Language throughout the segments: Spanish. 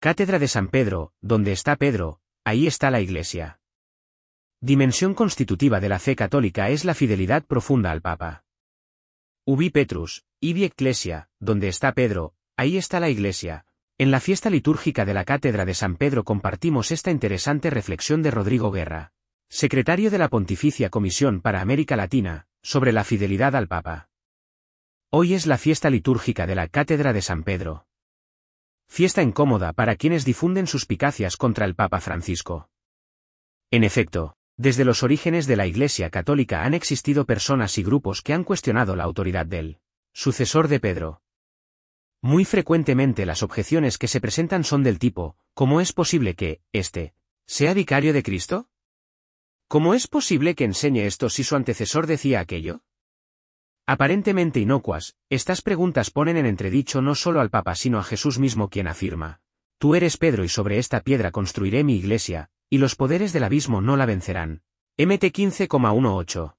Cátedra de San Pedro, donde está Pedro, ahí está la Iglesia. Dimensión constitutiva de la fe católica es la fidelidad profunda al Papa. Ubi Petrus, ibi Ecclesia, donde está Pedro, ahí está la Iglesia. En la fiesta litúrgica de la Cátedra de San Pedro compartimos esta interesante reflexión de Rodrigo Guerra, secretario de la Pontificia Comisión para América Latina, sobre la fidelidad al Papa. Hoy es la fiesta litúrgica de la Cátedra de San Pedro. Fiesta incómoda para quienes difunden suspicacias contra el Papa Francisco. En efecto, desde los orígenes de la Iglesia Católica han existido personas y grupos que han cuestionado la autoridad del sucesor de Pedro. Muy frecuentemente las objeciones que se presentan son del tipo: ¿cómo es posible que éste sea vicario de Cristo? ¿Cómo es posible que enseñe esto si su antecesor decía aquello? Aparentemente inocuas, estas preguntas ponen en entredicho no solo al Papa sino a Jesús mismo, quien afirma: Tú eres Pedro y sobre esta piedra construiré mi iglesia, y los poderes del abismo no la vencerán. Mt 15,18.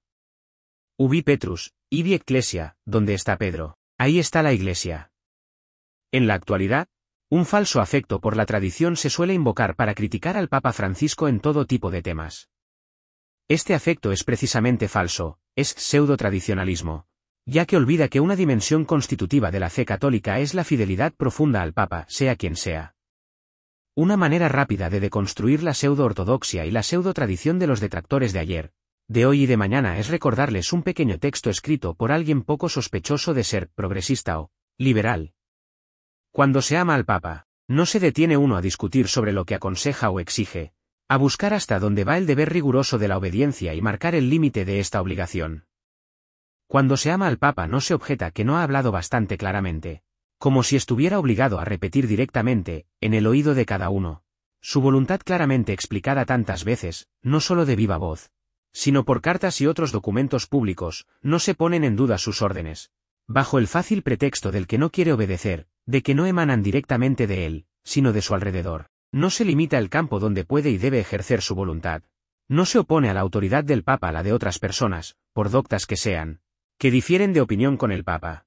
Ubi Petrus, ibi Ecclesia, donde está Pedro, ahí está la iglesia. En la actualidad, un falso afecto por la tradición se suele invocar para criticar al Papa Francisco en todo tipo de temas. Este afecto es precisamente falso, es pseudo-tradicionalismo, ya que olvida que una dimensión constitutiva de la fe católica es la fidelidad profunda al Papa, sea quien sea. Una manera rápida de deconstruir la pseudo-ortodoxia y la pseudo-tradición de los detractores de ayer, de hoy y de mañana es recordarles un pequeño texto escrito por alguien poco sospechoso de ser progresista o liberal. Cuando se ama al Papa, no se detiene uno a discutir sobre lo que aconseja o exige, a buscar hasta dónde va el deber riguroso de la obediencia y marcar el límite de esta obligación. Cuando se ama al Papa no se objeta que no ha hablado bastante claramente, como si estuviera obligado a repetir directamente, en el oído de cada uno, su voluntad claramente explicada tantas veces, no solo de viva voz, sino por cartas y otros documentos públicos. No se ponen en duda sus órdenes, bajo el fácil pretexto del que no quiere obedecer, de que no emanan directamente de él, sino de su alrededor. No se limita el campo donde puede y debe ejercer su voluntad. No se opone a la autoridad del Papa a la de otras personas, por doctas que sean, que difieren de opinión con el Papa.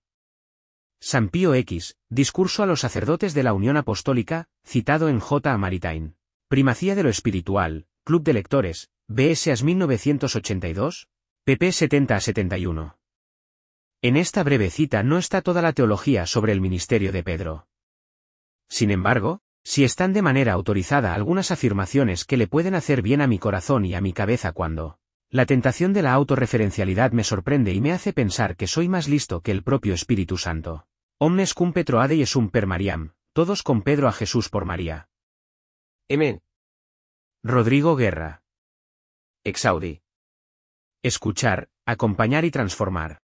San Pío X, discurso a los sacerdotes de la Unión Apostólica, citado en J. Maritain. Primacía de lo espiritual, Club de Lectores, BS 1982, pp 70-71. En esta breve cita no está toda la teología sobre el ministerio de Pedro. Sin embargo, si están de manera autorizada algunas afirmaciones que le pueden hacer bien a mi corazón y a mi cabeza cuando la tentación de la autorreferencialidad me sorprende y me hace pensar que soy más listo que el propio Espíritu Santo. Omnes cum Petro ade Jesum per Mariam, todos con Pedro a Jesús por María. M. Rodrigo Guerra. Exaudi. Escuchar, acompañar y transformar.